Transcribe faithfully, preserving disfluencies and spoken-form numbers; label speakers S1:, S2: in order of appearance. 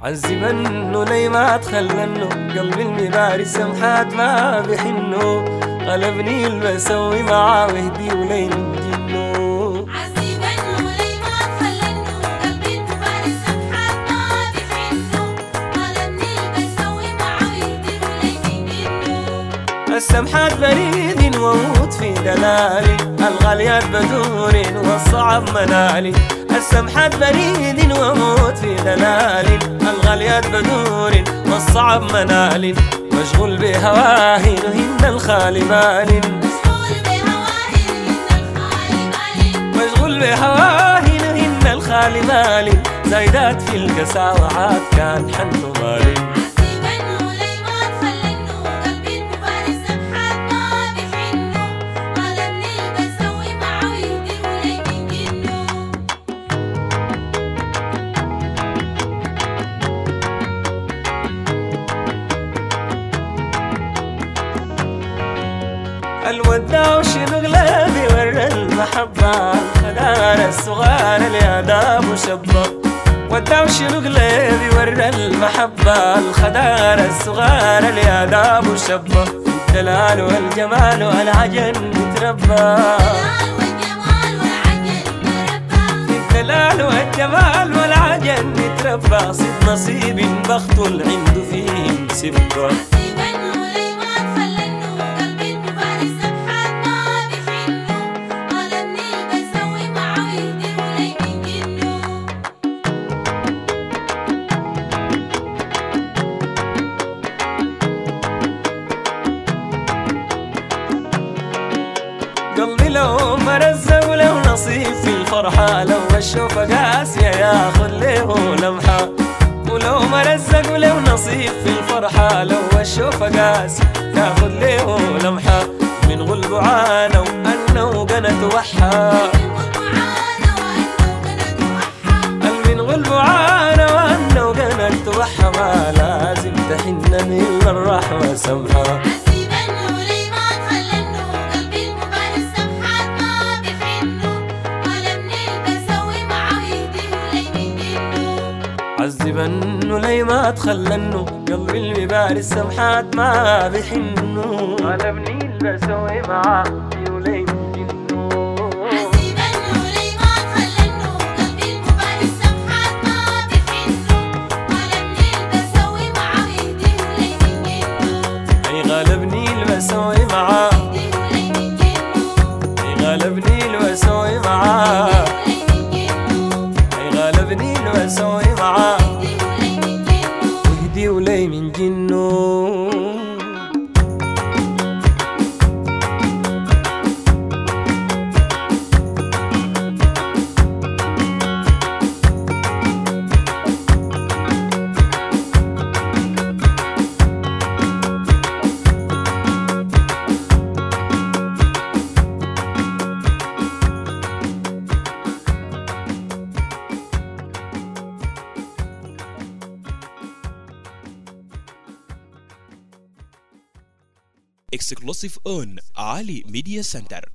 S1: عذبنه لي ما تخلنه قلبي المباري سمحات ما بحنه قلبني اللي بسوي معاه وهدي ولي من جنه.
S2: عذبنه لي ما تخلنه قلبي المباري سمحات ما بحنه قلبني اللي بسوي معاه وهدي ولي من جنه.
S1: السمحات بريد واموت في دلالي الغاليات بدور والصعب منالي. السمحات بريد واموت في دلالي الغاليات بدور والصعب منال. مشغول بهواهن هن الخالي بال مشغول بهواهن هن الخالي بال زايدات في القساوعات كان حنه مالي. الوداع وشنو غلابي ورا المحبة الخدار الصغار الياداب وشبه. وداع وشنو غلابي ورا المحبة الخدار الصغار الياداب وشبه. الدلال والجمال والعجن يتربى الدلال والجمال والعجن يتربى. صد نصيب بخت عنده فيهم سبة. قلبي لو مرزق ولو نصيب في الفرحة لو الشوفة قاسية ياخذ له لمحة. ولو مرزق ولو نصيب في الفرحة لو الشوفة قاسية ياخذ له لمحة. من غلب عانى وأنه قنا توحى من غلب عانى وأنه قنا توحى. ما لازم تحن من الرحمة سمحة. عذبنه لي ما تخلنه قلبي المباري السمحات ما بحنه قلبني اللي بسوي معاه ولي من جنه.
S2: عذبنه لي ما تخلنه قلبي المباري السمحات ما بحنه قلبني اللي بسوي معاه ويهدي ولي من جنه.
S1: اي غلبني اللي بسوي معاه اي غلبني اللي بسوي معاه اي غلبني اللي بسوي معاه وهدي ولي من جنه.
S3: Exclusive on Ali Media Center.